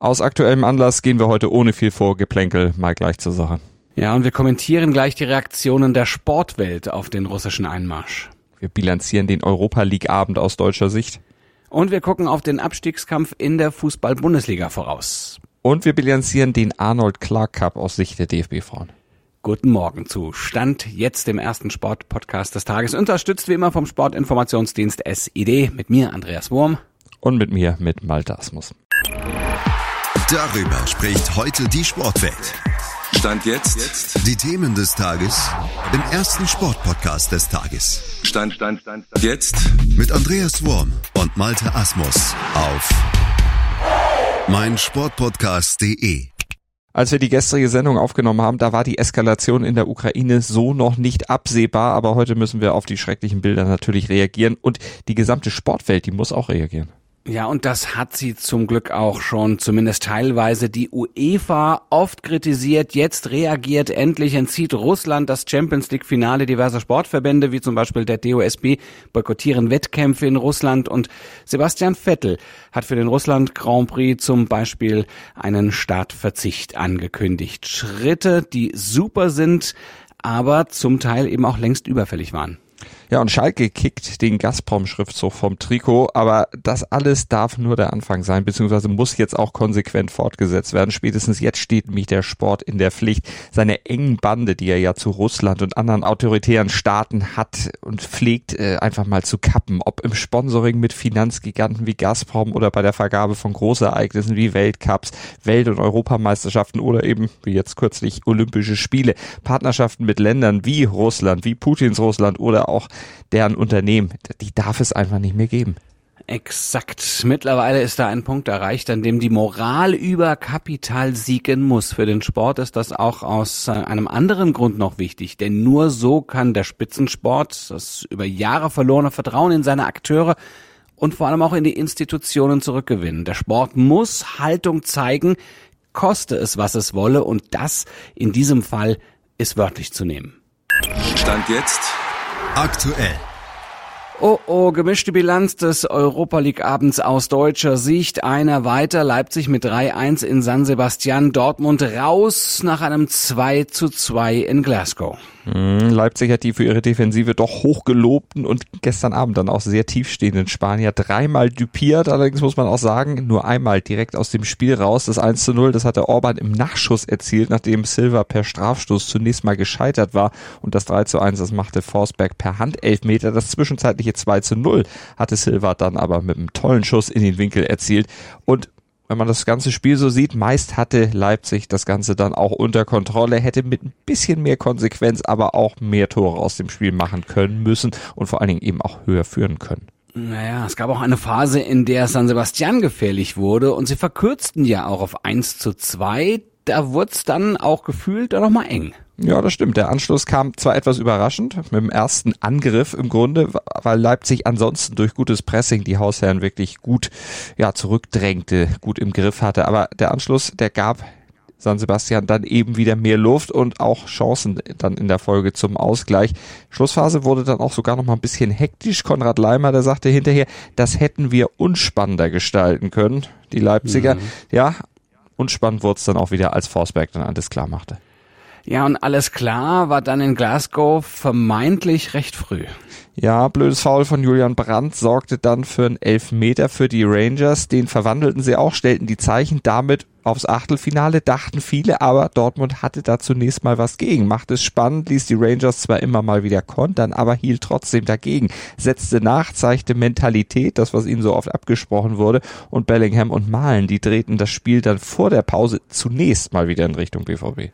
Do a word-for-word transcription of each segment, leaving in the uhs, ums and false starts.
Aus aktuellem Anlass gehen wir heute ohne viel Vorgeplänkel mal gleich zur Sache. Ja, und wir kommentieren gleich die Reaktionen der Sportwelt auf den russischen Einmarsch. Wir bilanzieren den Europa-League-Abend aus deutscher Sicht. Und wir gucken auf den Abstiegskampf in der Fußball-Bundesliga voraus. Und wir bilanzieren den Arnold Clark Cup aus Sicht der D F B-Frauen. Guten Morgen zu Stand jetzt, dem ersten Sport-Podcast des Tages. Unterstützt wie immer vom Sportinformationsdienst S I D mit mir, Andreas Wurm. Und mit mir, mit Malte Asmus. Darüber spricht heute die Sportwelt. Stand jetzt. jetzt die Themen des Tages im ersten Sportpodcast des Tages. Stand, Stand, Stand, Stand. Jetzt mit Andreas Wurm und Malte Asmus auf meinsportpodcast punkt de. Als wir die gestrige Sendung aufgenommen haben, da war die Eskalation in der Ukraine so noch nicht absehbar, aber heute müssen wir auf die schrecklichen Bilder natürlich reagieren und die gesamte Sportwelt, die muss auch reagieren. Ja, und das hat sie zum Glück auch schon, zumindest teilweise. Die UEFA, oft kritisiert, jetzt reagiert endlich, entzieht Russland das Champions-League-Finale. Diverse Sportverbände, wie zum Beispiel der D O S B, boykottieren Wettkämpfe in Russland. Und Sebastian Vettel hat für den Russland-Grand Prix zum Beispiel einen Startverzicht angekündigt. Schritte, die super sind, aber zum Teil eben auch längst überfällig waren. Ja, und Schalke kickt den Gazprom-Schriftzug vom Trikot, aber das alles darf nur der Anfang sein, beziehungsweise muss jetzt auch konsequent fortgesetzt werden. Spätestens jetzt steht nämlich der Sport in der Pflicht, seine engen Bande, die er ja zu Russland und anderen autoritären Staaten hat und pflegt, äh, einfach mal zu kappen. Ob im Sponsoring mit Finanzgiganten wie Gazprom oder bei der Vergabe von Großereignissen wie Weltcups, Welt- und Europameisterschaften oder eben, wie jetzt kürzlich, Olympische Spiele. Partnerschaften mit Ländern wie Russland, wie Putins Russland oder auch deren Unternehmen, die darf es einfach nicht mehr geben. Exakt. Mittlerweile ist da ein Punkt erreicht, an dem die Moral über Kapital siegen muss. Für den Sport ist das auch aus einem anderen Grund noch wichtig, denn nur so kann der Spitzensport das über Jahre verlorene Vertrauen in seine Akteure und vor allem auch in die Institutionen zurückgewinnen. Der Sport muss Haltung zeigen, koste es, was es wolle, und das in diesem Fall ist wörtlich zu nehmen. Stand jetzt aktuell. Oh oh, gemischte Bilanz des Europa-League-Abends aus deutscher Sicht. Einer weiter, Leipzig mit drei eins in San Sebastian, Dortmund raus nach einem zwei zu zwei in Glasgow. Leipzig hat die für ihre Defensive doch hochgelobten und gestern Abend dann auch sehr tiefstehenden Spanier dreimal düpiert. Allerdings muss man auch sagen, nur einmal direkt aus dem Spiel raus. Das eins zu null, das hatte Orban im Nachschuss erzielt, nachdem Silva per Strafstoß zunächst mal gescheitert war. Und das drei zu eins, das machte Forsberg per Handelfmeter. Das zwischenzeitliche zwei zu null hatte Silva dann aber mit einem tollen Schuss in den Winkel erzielt. Und wenn man das ganze Spiel so sieht, meist hatte Leipzig das Ganze dann auch unter Kontrolle, hätte mit ein bisschen mehr Konsequenz aber auch mehr Tore aus dem Spiel machen können müssen und vor allen Dingen eben auch höher führen können. Naja, es gab auch eine Phase, in der San Sebastian gefährlich wurde und sie verkürzten ja auch auf eins zu zwei. Da wurde es dann auch gefühlt dann nochmal eng. Ja, das stimmt. Der Anschluss kam zwar etwas überraschend mit dem ersten Angriff im Grunde, weil Leipzig ansonsten durch gutes Pressing die Hausherren wirklich gut ja zurückdrängte, gut im Griff hatte. Aber der Anschluss, der gab San Sebastian dann eben wieder mehr Luft und auch Chancen dann in der Folge zum Ausgleich. Schlussphase wurde dann auch sogar noch mal ein bisschen hektisch. Konrad Laimer, der sagte hinterher, das hätten wir unspannender gestalten können, die Leipziger. Mhm. Ja, unspannend wurde es dann auch wieder, als Forsberg dann alles klar machte. Ja, und alles klar war dann in Glasgow vermeintlich recht früh. Ja, blödes Foul von Julian Brandt sorgte dann für einen Elfmeter für die Rangers. Den verwandelten sie auch, stellten die Zeichen damit aufs Achtelfinale, dachten viele, aber Dortmund hatte da zunächst mal was gegen. Machte es spannend, ließ die Rangers zwar immer mal wieder kontern, aber hielt trotzdem dagegen. Setzte nach, zeigte Mentalität, das was ihnen so oft abgesprochen wurde, und Bellingham und Malen, die drehten das Spiel dann vor der Pause zunächst mal wieder in Richtung B V B.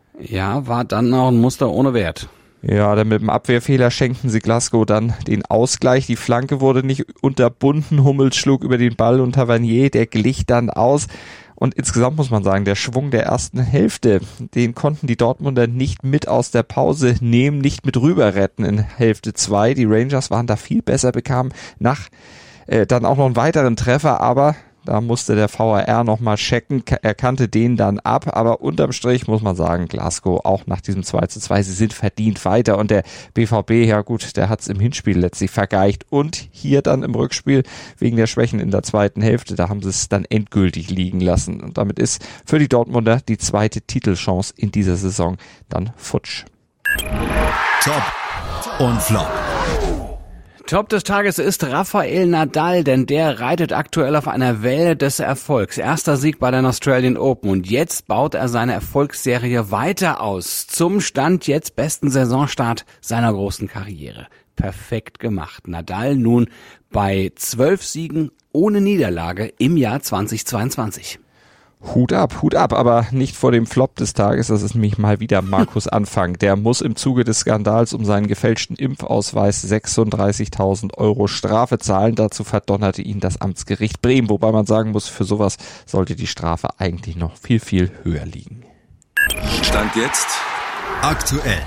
Ja, war dann noch ein Muster ohne Wert. Ja, dann mit dem Abwehrfehler schenkten sie Glasgow dann den Ausgleich. Die Flanke wurde nicht unterbunden. Hummels schlug über den Ball und Tavernier, der glich dann aus. Und insgesamt muss man sagen, der Schwung der ersten Hälfte, den konnten die Dortmunder nicht mit aus der Pause nehmen, nicht mit rüber retten in Hälfte zwei. Die Rangers waren da viel besser, bekamen nach äh, dann auch noch einen weiteren Treffer, aber Da musste der V A R nochmal checken. Er kannte den dann ab. Aber unterm Strich muss man sagen, Glasgow auch nach diesem zwei zu zwei, sie sind verdient weiter. Und der B V B, ja gut, der hat es im Hinspiel letztlich vergeigt. Und hier dann im Rückspiel wegen der Schwächen in der zweiten Hälfte, da haben sie es dann endgültig liegen lassen. Und damit ist für die Dortmunder die zweite Titelchance in dieser Saison dann futsch. Top und Flop. Top des Tages ist Rafael Nadal, denn der reitet aktuell auf einer Welle des Erfolgs. Erster Sieg bei den Australian Open und jetzt baut er seine Erfolgsserie weiter aus. Zum Stand jetzt besten Saisonstart seiner großen Karriere. Perfekt gemacht. Nadal nun bei zwölf Siegen ohne Niederlage im Jahr zweitausendzweiundzwanzig. Hut ab, Hut ab, aber nicht vor dem Flop des Tages, das ist nämlich mal wieder Markus Anfang. Der muss im Zuge des Skandals um seinen gefälschten Impfausweis sechsunddreißigtausend Euro Strafe zahlen. Dazu verdonnerte ihn das Amtsgericht Bremen, wobei man sagen muss, für sowas sollte die Strafe eigentlich noch viel, viel höher liegen. Stand jetzt aktuell.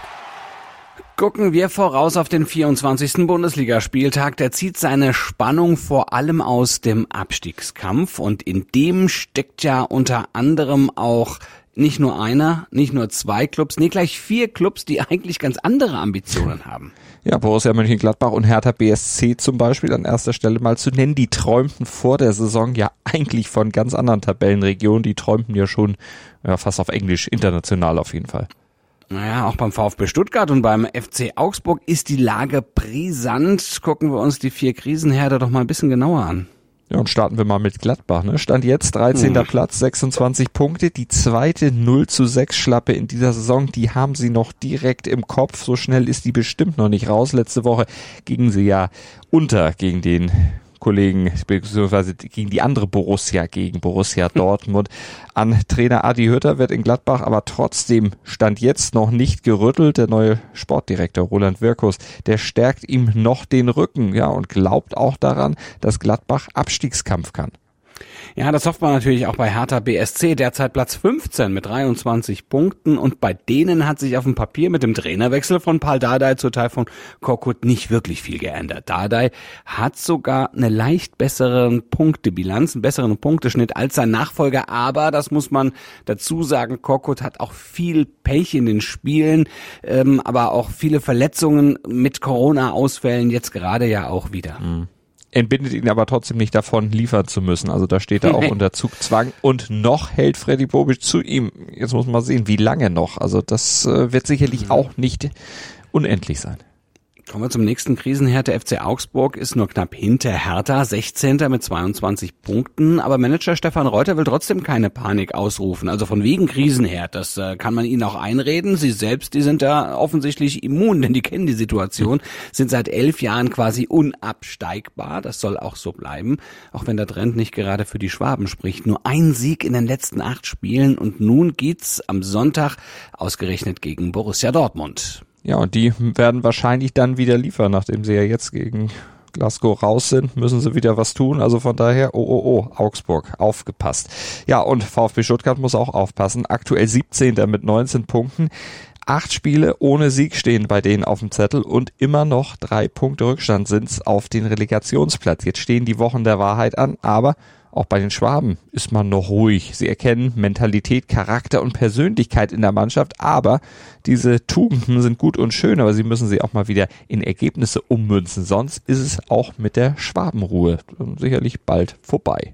Gucken wir voraus auf den vierundzwanzigsten Bundesligaspieltag. Der zieht seine Spannung vor allem aus dem Abstiegskampf und in dem steckt ja unter anderem auch nicht nur einer, nicht nur zwei Clubs, nee, gleich vier Clubs, die eigentlich ganz andere Ambitionen haben. Ja, Borussia Mönchengladbach und Hertha B S C zum Beispiel an erster Stelle mal zu nennen. Die träumten vor der Saison ja eigentlich von ganz anderen Tabellenregionen. Die träumten ja schon ja, fast auf Englisch, international auf jeden Fall. Naja, auch beim VfB Stuttgart und beim F C Augsburg ist die Lage brisant. Gucken wir uns die vier Krisenherde doch mal ein bisschen genauer an. Ja, und starten wir mal mit Gladbach. Ne? Stand jetzt dreizehnter Hm. Platz, sechsundzwanzig Punkte. Die zweite null zu sechs Schlappe in dieser Saison, die haben sie noch direkt im Kopf. So schnell ist die bestimmt noch nicht raus. Letzte Woche gingen sie ja unter gegen den Kollegen, beziehungsweise gegen die andere Borussia, gegen Borussia Dortmund. An Trainer Adi Hütter wird in Gladbach aber trotzdem Stand jetzt noch nicht gerüttelt. Der neue Sportdirektor Roland Wirkus, der stärkt ihm noch den Rücken, ja, und glaubt auch daran, dass Gladbach Abstiegskampf kann. Ja, das hofft man natürlich auch bei Hertha B S C, derzeit Platz fünfzehn mit dreiundzwanzig Punkten und bei denen hat sich auf dem Papier mit dem Trainerwechsel von Pal Dardai zu Tayfun Korkut nicht wirklich viel geändert. Dardai hat sogar eine leicht besseren Punktebilanz, einen besseren Punkteschnitt als sein Nachfolger, aber das muss man dazu sagen, Korkut hat auch viel Pech in den Spielen, ähm, aber auch viele Verletzungen mit Corona-Ausfällen jetzt gerade ja auch wieder. Mhm. Entbindet ihn aber trotzdem nicht davon, liefern zu müssen. Also da steht er auch unter Zugzwang. Und noch hält Freddy Bobic zu ihm. Jetzt muss man sehen, wie lange noch. Also das äh, wird sicherlich auch nicht unendlich sein. Kommen wir zum nächsten Krisenherd. Der F C Augsburg ist nur knapp hinter Hertha, sechzehnter mit zweiundzwanzig Punkten. Aber Manager Stefan Reuter will trotzdem keine Panik ausrufen. Also von wegen Krisenherd, das äh, kann man ihnen auch einreden. Sie selbst, die sind da offensichtlich immun, denn die kennen die Situation, sind seit elf Jahren quasi unabsteigbar. Das soll auch so bleiben, auch wenn der Trend nicht gerade für die Schwaben spricht. Nur ein Sieg in den letzten acht Spielen und nun geht's am Sonntag ausgerechnet gegen Borussia Dortmund. Ja, und die werden wahrscheinlich dann wieder liefern, nachdem sie ja jetzt gegen Glasgow raus sind, müssen sie wieder was tun. Also von daher, oh, oh, oh, Augsburg, aufgepasst. Ja, und VfB Stuttgart muss auch aufpassen. Aktuell siebzehnter mit neunzehn Punkten. Acht Spiele ohne Sieg stehen bei denen auf dem Zettel und immer noch drei Punkte Rückstand sind's auf den Relegationsplatz. Jetzt stehen die Wochen der Wahrheit an, aber auch bei den Schwaben ist man noch ruhig. Sie erkennen Mentalität, Charakter und Persönlichkeit in der Mannschaft, aber diese Tugenden sind gut und schön, aber sie müssen sie auch mal wieder in Ergebnisse ummünzen. Sonst ist es auch mit der Schwabenruhe sicherlich bald vorbei.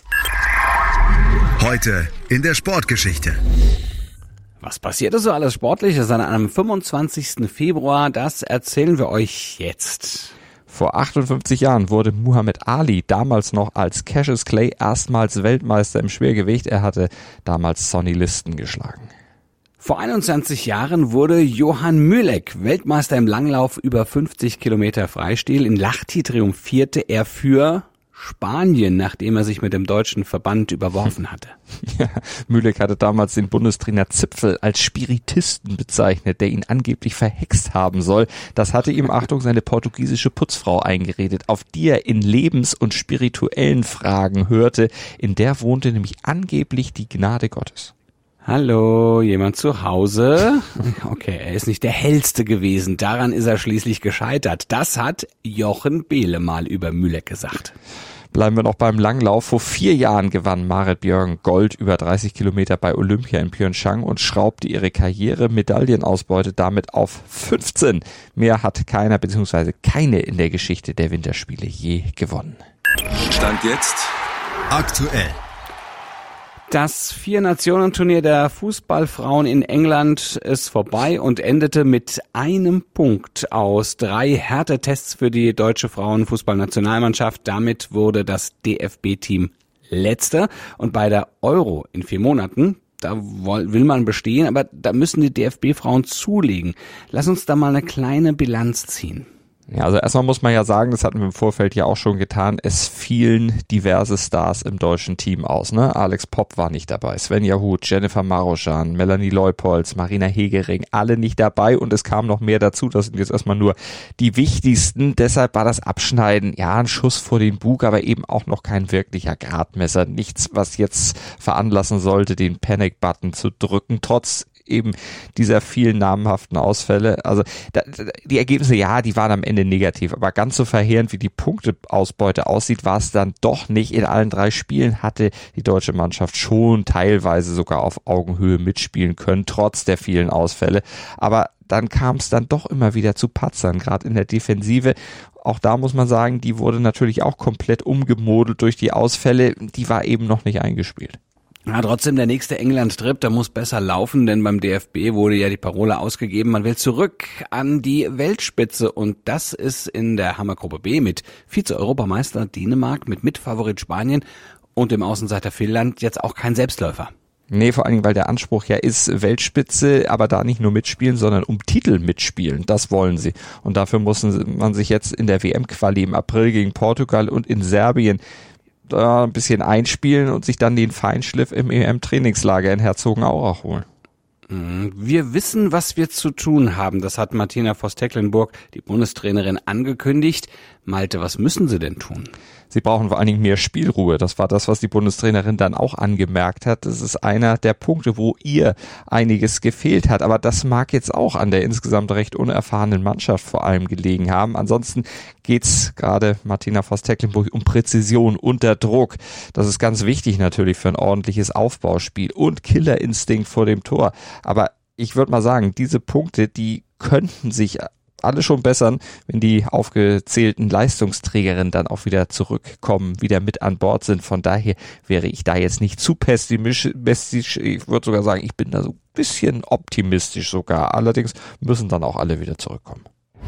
Heute in der Sportgeschichte. Was passierte so alles Sportliches an einem fünfundzwanzigsten Februar? Das erzählen wir euch jetzt. Vor achtundfünfzig Jahren wurde Muhammad Ali, damals noch als Cassius Clay, erstmals Weltmeister im Schwergewicht. Er hatte damals Sonny Liston geschlagen. Vor einundzwanzig Jahren wurde Johann Mühlek Weltmeister im Langlauf über fünfzig Kilometer Freistil. In Lahti triumphierte er für Spanien, nachdem er sich mit dem deutschen Verband überworfen hatte. Ja, Mühlek hatte damals den Bundestrainer Zipfel als Spiritisten bezeichnet, der ihn angeblich verhext haben soll. Das hatte ihm, Achtung, seine portugiesische Putzfrau eingeredet, auf die er in lebens- und spirituellen Fragen hörte. In der wohnte nämlich angeblich die Gnade Gottes. Hallo, jemand zu Hause? Okay, er ist nicht der Hellste gewesen. Daran ist er schließlich gescheitert. Das hat Jochen Behle mal über Mühlek gesagt. Bleiben wir noch beim Langlauf. Vor vier Jahren gewann Marit Björgen Gold über dreißig Kilometer bei Olympia in Pyeongchang und schraubte ihre Karriere-Medaillenausbeute damit auf fünfzehn. Mehr hat keiner bzw. keine in der Geschichte der Winterspiele je gewonnen. Stand jetzt aktuell. Das Vier-Nationen-Turnier der Fußballfrauen in England ist vorbei und endete mit einem Punkt aus drei Härtetests für die deutsche Frauenfußballnationalmannschaft. Damit wurde das D F B-Team Letzter. Und bei der Euro in vier Monaten, da will man bestehen, aber da müssen die D F B-Frauen zulegen. Lass uns da mal eine kleine Bilanz ziehen. Ja, also erstmal muss man ja sagen, das hatten wir im Vorfeld ja auch schon getan, es fielen diverse Stars im deutschen Team aus, ne? Alex Popp war nicht dabei, Svenja Huth, Jennifer Maruschan, Melanie Leupolz, Marina Hegering, alle nicht dabei und es kam noch mehr dazu, das sind jetzt erstmal nur die wichtigsten, deshalb war das Abschneiden, ja, ein Schuss vor den Bug, aber eben auch noch kein wirklicher Gradmesser, nichts, was jetzt veranlassen sollte, den Panic-Button zu drücken, trotz eben dieser vielen namhaften Ausfälle. Also da, die Ergebnisse, ja, die waren am Ende negativ, aber ganz so verheerend, wie die Punkteausbeute aussieht, war es dann doch nicht. In allen drei Spielen hatte die deutsche Mannschaft schon teilweise sogar auf Augenhöhe mitspielen können, trotz der vielen Ausfälle. Aber dann kam es dann doch immer wieder zu Patzern, gerade in der Defensive. Auch da muss man sagen, die wurde natürlich auch komplett umgemodelt durch die Ausfälle. Die war eben noch nicht eingespielt. Ja, trotzdem der nächste England-Trip, da muss besser laufen, denn beim D F B wurde ja die Parole ausgegeben, man will zurück an die Weltspitze und das ist in der Hammergruppe B mit Vize-Europameister Dänemark, mit Mitfavorit Spanien und dem Außenseiter Finnland jetzt auch kein Selbstläufer. Nee, vor allen Dingen, weil der Anspruch ja ist, Weltspitze, aber da nicht nur mitspielen, sondern um Titel mitspielen. Das wollen sie. Und dafür muss man sich jetzt in der W M-Quali im April gegen Portugal und in Serbien da ein bisschen einspielen und sich dann den Feinschliff im E M-Trainingslager in Herzogenaurach holen. Wir wissen, was wir zu tun haben. Das hat Martina Voss-Tecklenburg, die Bundestrainerin, angekündigt. Malte, was müssen sie denn tun? Sie brauchen vor allen Dingen mehr Spielruhe. Das war das, was die Bundestrainerin dann auch angemerkt hat. Das ist einer der Punkte, wo ihr einiges gefehlt hat. Aber das mag jetzt auch an der insgesamt recht unerfahrenen Mannschaft vor allem gelegen haben. Ansonsten geht's gerade Martina Voss-Tecklenburg um Präzision unter Druck. Das ist ganz wichtig natürlich für ein ordentliches Aufbauspiel und Killerinstinkt vor dem Tor. Aber ich würde mal sagen, diese Punkte, die könnten sich alle schon bessern, wenn die aufgezählten Leistungsträgerinnen dann auch wieder zurückkommen, wieder mit an Bord sind. Von daher wäre ich da jetzt nicht zu pessimistisch. Ich würde sogar sagen, ich bin da so ein bisschen optimistisch sogar. Allerdings müssen dann auch alle wieder zurückkommen.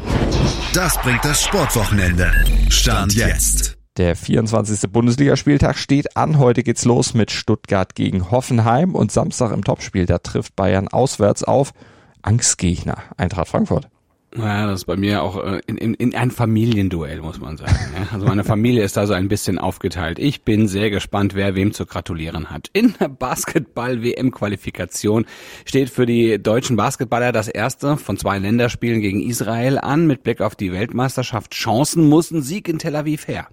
Das bringt das Sportwochenende. Stand jetzt. Der vierundzwanzigste Bundesligaspieltag steht an. Heute geht's los mit Stuttgart gegen Hoffenheim und Samstag im Topspiel, da trifft Bayern auswärts auf Angstgegner Eintracht Frankfurt. Ja, das ist bei mir auch in, in, in ein Familienduell, muss man sagen. Also meine Familie ist da so ein bisschen aufgeteilt. Ich bin sehr gespannt, wer wem zu gratulieren hat. In der Basketball-W M-Qualifikation steht für die deutschen Basketballer das erste von zwei Länderspielen gegen Israel an. Mit Blick auf die Weltmeisterschaft Chancen muss ein Sieg in Tel Aviv her.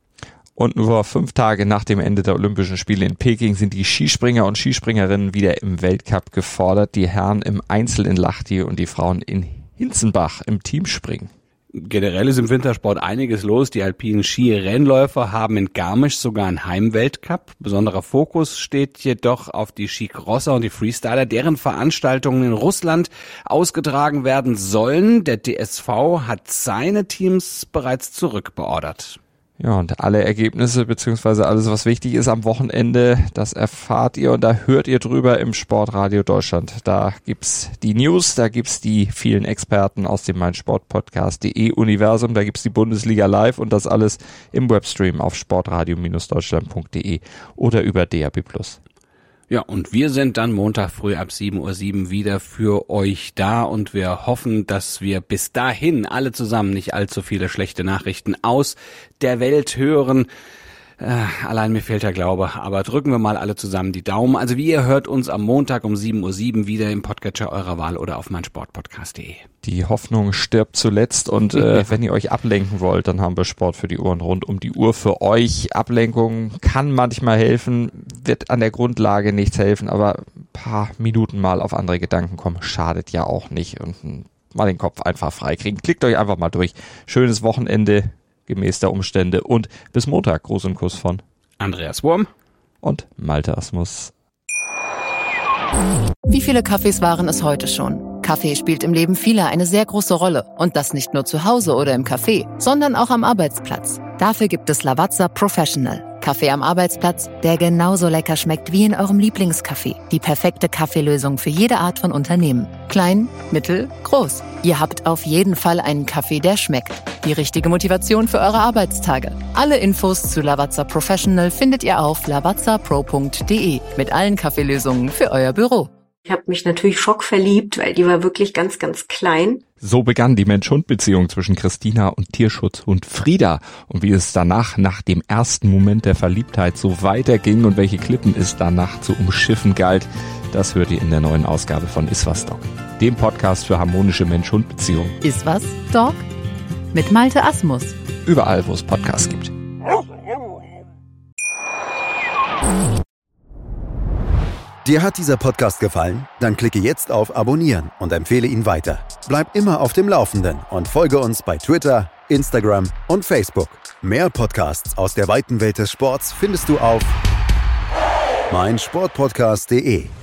Und nur fünf Tage nach dem Ende der Olympischen Spiele in Peking sind die Skispringer und Skispringerinnen wieder im Weltcup gefordert. Die Herren im Einzel in Lahti und die Frauen in Hinzenbach im Teamspringen. Generell ist im Wintersport einiges los. Die alpinen Skirennläufer haben in Garmisch sogar einen Heimweltcup. Besonderer Fokus steht jedoch auf die Skicrosser und die Freestyler, deren Veranstaltungen in Russland ausgetragen werden sollen. Der D S V hat seine Teams bereits zurückbeordert. Ja, und alle Ergebnisse beziehungsweise alles, was wichtig ist am Wochenende, das erfahrt ihr und da hört ihr drüber im Sportradio Deutschland. Da gibt's die News, da gibt's die vielen Experten aus dem meinsportpodcast punkt de Universum, da gibt's die Bundesliga live und das alles im Webstream auf sportradio Deutschland punkt de oder über D A B plus. Ja, und wir sind dann Montag früh ab sieben Uhr sieben wieder für euch da und wir hoffen, dass wir bis dahin alle zusammen nicht allzu viele schlechte Nachrichten aus der Welt hören. Äh, allein mir fehlt der Glaube, aber drücken wir mal alle zusammen die Daumen. Also wie ihr hört uns am Montag um sieben Uhr sieben wieder im Podcatcher eurer Wahl oder auf meinsportpodcast punkt de. Die Hoffnung stirbt zuletzt und äh, wenn ihr euch ablenken wollt, dann haben wir Sport für die Ohren rund um die Uhr für euch. Ablenkung kann manchmal helfen, wird an der Grundlage nichts helfen, aber ein paar Minuten mal auf andere Gedanken kommen, schadet ja auch nicht und mal den Kopf einfach frei kriegen. Klickt euch einfach mal durch. Schönes Wochenende. gemäß der Umstände. Und bis Montag, Gruß und Kuss von Andreas Wurm und Malte Asmus. Wie viele Kaffees waren es heute schon? Kaffee spielt im Leben vieler eine sehr große Rolle. Und das nicht nur zu Hause oder im Café, sondern auch am Arbeitsplatz. Dafür gibt es Lavazza Professional. Kaffee am Arbeitsplatz, der genauso lecker schmeckt wie in eurem Lieblingscafé. Die perfekte Kaffeelösung für jede Art von Unternehmen. Klein, mittel, groß. Ihr habt auf jeden Fall einen Kaffee, der schmeckt. Die richtige Motivation für eure Arbeitstage. Alle Infos zu Lavazza Professional findet ihr auf lavazza pro punkt de mit allen Kaffeelösungen für euer Büro. Ich habe mich natürlich schockverliebt, weil die war wirklich ganz, ganz klein. So begann die Mensch-Hund-Beziehung zwischen Christina und Tierschutzhund Frieda. Und wie es danach, nach dem ersten Moment der Verliebtheit, so weiterging und welche Klippen es danach zu umschiffen galt, das hört ihr in der neuen Ausgabe von Iswas Dog, dem Podcast für harmonische Mensch-Hund-Beziehungen. Iswas Dog? Mit Malte Asmus. Überall, wo es Podcasts gibt. Dir hat dieser Podcast gefallen? Dann klicke jetzt auf Abonnieren und empfehle ihn weiter. Bleib immer auf dem Laufenden und folge uns bei Twitter, Instagram und Facebook. Mehr Podcasts aus der weiten Welt des Sports findest du auf meinsportpodcast punkt de.